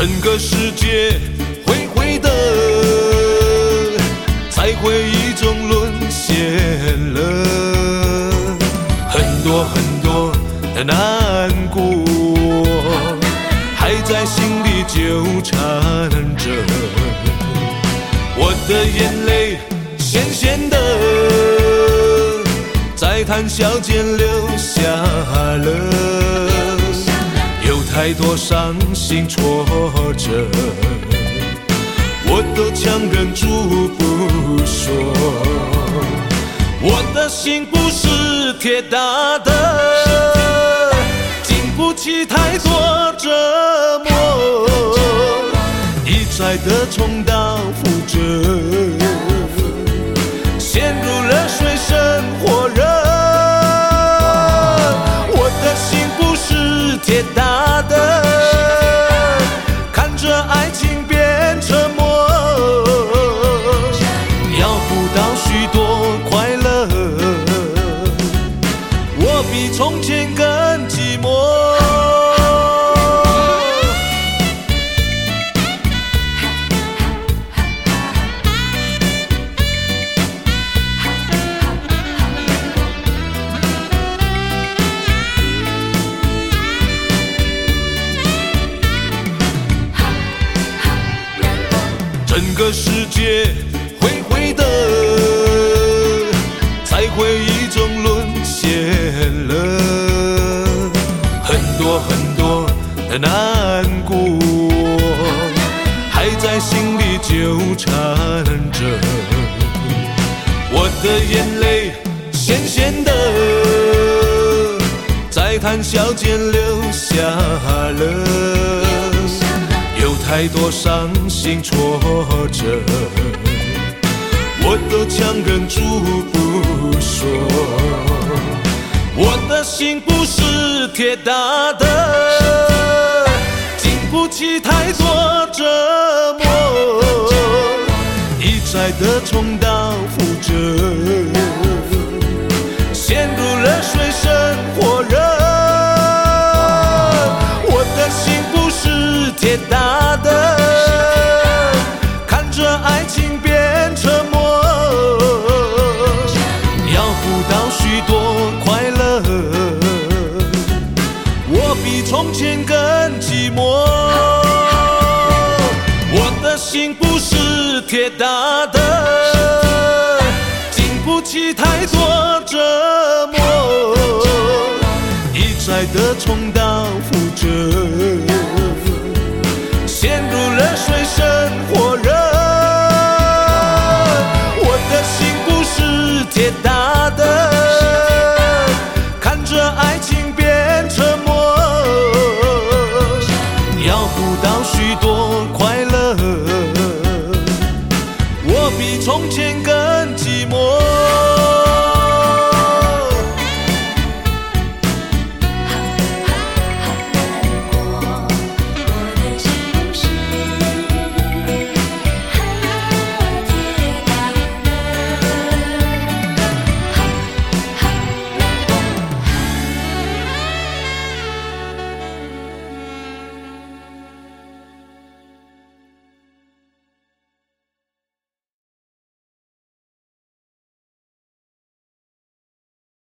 整个世界灰灰的，在回忆中沦陷了，很多很多的难过，还在心里纠缠着，我的眼泪咸咸的，在谈笑间流下了，有太多伤心挫折，我都强忍住不说。我的心不是铁打的，经不起太多折磨，一再的重蹈覆辙，陷入了水深火热。我的心不是铁打的，看着爱情变沉默，要不到许多快乐，我比从前更寂寞。整个世界灰灰的，在回忆中沦陷了，很多很多的难过，还在心里纠缠着，我的眼泪咸咸的，在谈笑间流下了，有太多伤心挫折，我都强忍住不说。我的心不是铁打的，经不起太多折磨，一再的重蹈覆辙，陷入了水深火热。我的心不是铁打的，看着爱情变沉默，要不到许多快乐，我比从前更寂寞。我的心不是铁打的，经不起太多折磨，一再的重蹈覆辙。